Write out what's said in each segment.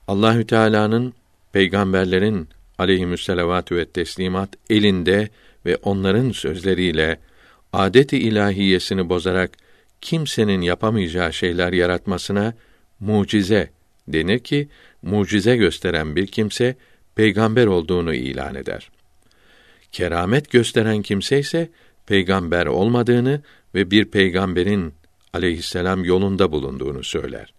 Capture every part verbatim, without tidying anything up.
Allahü Teala'nın peygamberlerin aleyhimüsselavatü ve teslimat elinde ve onların sözleriyle adet-i ilahiyesini bozarak kimsenin yapamayacağı şeyler yaratmasına mucize denir ki, mucize gösteren bir kimse peygamber olduğunu ilan eder. Keramet gösteren kimse ise peygamber olmadığını ve bir peygamberin aleyhisselam yolunda bulunduğunu söyler.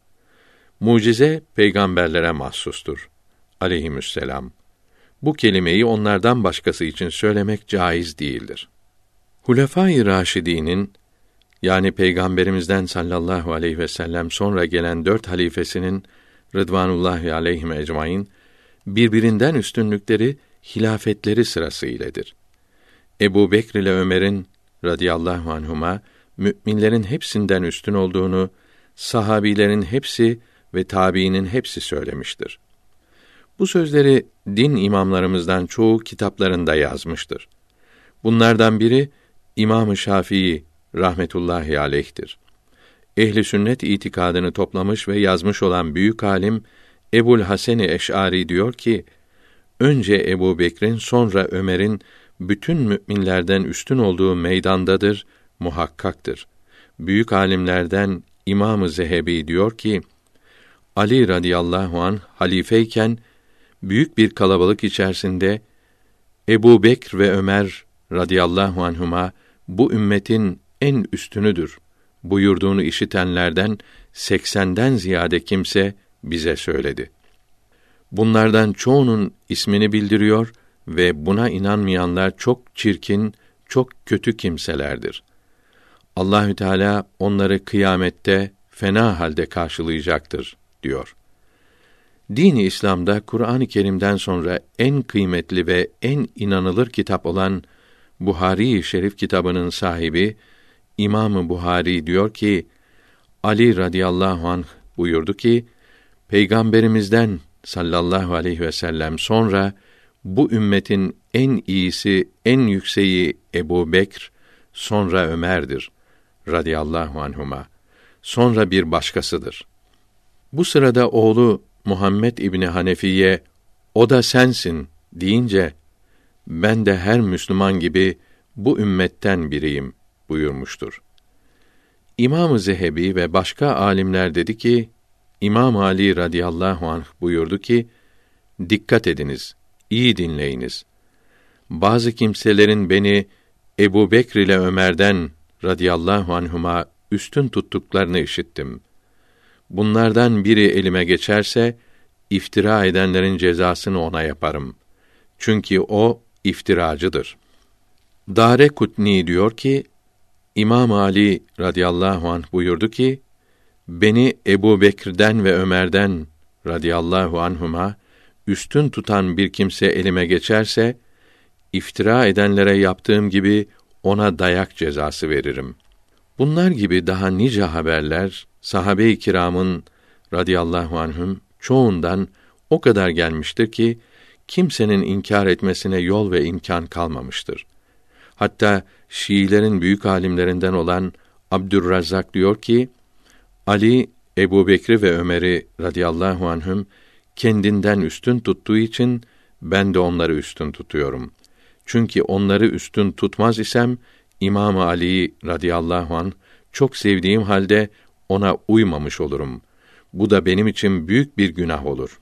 Mucize peygamberlere mahsustur aleyhimüsselam. Bu kelimeyi onlardan başkası için söylemek caiz değildir. Hulefâ-i Râşidî'nin, yani Peygamberimizden sallallahu aleyhi ve sellem sonra gelen dört halifesinin rıdvanullahi aleyhim ecmaîn, birbirinden üstünlükleri hilafetleri sırası iledir. Ebu Bekr ile Ömer'in radıyallahu anhuma müminlerin hepsinden üstün olduğunu sahabilerin hepsi ve tabiinin hepsi söylemiştir. Bu sözleri din imamlarımızdan çoğu kitaplarında yazmıştır. Bunlardan biri İmam-ı Şafii rahmetullahi aleyh'tir. Ehli sünnet itikadını toplamış ve yazmış olan büyük alim Ebul Hasen-i Eş'ari diyor ki, önce Ebu Bekr'in sonra Ömer'in bütün müminlerden üstün olduğu meydandadır, muhakkaktır. Büyük alimlerden İmam-ı Zehebi diyor ki, Ali radıyallahu anh halifeyken büyük bir kalabalık içerisinde Ebu Bekr ve Ömer radıyallahu anhuma bu ümmetin en üstünüdür buyurduğunu işitenlerden seksenden ziyade kimse bize söyledi. Bunlardan çoğunun ismini bildiriyor ve buna inanmayanlar çok çirkin, çok kötü kimselerdir. Allahü Teala onları kıyamette fena halde karşılayacaktır diyor. Din-i İslam'da Kur'an-ı Kerim'den sonra en kıymetli ve en inanılır kitap olan Buhari-i Şerif kitabının sahibi İmam-ı Buhari diyor ki, Ali radıyallahu anh buyurdu ki, Peygamberimizden sallallahu aleyhi ve sellem sonra bu ümmetin en iyisi, en yükseği Ebu Bekr, sonra Ömer'dir radıyallahu anhuma. Sonra bir başkasıdır. Bu sırada oğlu Muhammed İbni Hanefiye, o da sensin deyince, ben de her Müslüman gibi bu ümmetten biriyim buyurmuştur. İmam-ı Zehebi ve başka alimler dedi ki, İmam Ali radıyallahu anh buyurdu ki, dikkat ediniz, iyi dinleyiniz. Bazı kimselerin beni Ebu Bekr ile Ömer'den radıyallahu anhuma üstün tuttuklarını işittim. Bunlardan biri elime geçerse, iftira edenlerin cezasını ona yaparım. Çünkü o iftiracıdır. Dârekutnî diyor ki, İmam Ali radıyallahu anh buyurdu ki, beni Ebu Bekir'den ve Ömer'den radıyallahu anhuma üstün tutan bir kimse elime geçerse, iftira edenlere yaptığım gibi ona dayak cezası veririm. Bunlar gibi daha nice haberler sahabe-i kiramın radıyallahu anhum çoğundan o kadar gelmiştir ki kimsenin inkar etmesine yol ve imkan kalmamıştır. Hatta Şiilerin büyük alimlerinden olan Abdurrazzak diyor ki, Ali Ebu Bekri ve Ömer'i radıyallahu anhum kendinden üstün tuttuğu için ben de onları üstün tutuyorum. Çünkü onları üstün tutmaz isem İmam-ı Ali'yi radıyallahu anh çok sevdiğim halde ona uymamış olurum. Bu da benim için büyük bir günah olur.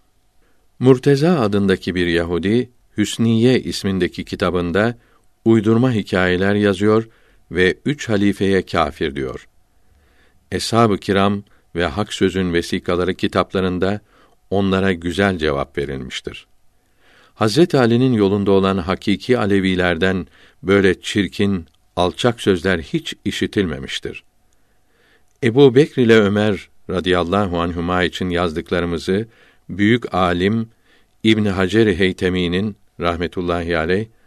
Murteza adındaki bir Yahudi, Hüsniye ismindeki kitabında uydurma hikayeler yazıyor ve üç halifeye kâfir diyor. Eshab-ı kiram ve Hak Söz'ün vesikaları kitaplarında onlara güzel cevap verilmiştir. Hazret Ali'nin yolunda olan hakiki Alevilerden böyle çirkin, alçak sözler hiç işitilmemiştir. Ebu Bekr ile Ömer radıyallahu anhuma için yazdıklarımızı büyük alim İbn Hacer-i Heytemi'nin rahmetullahi aleyh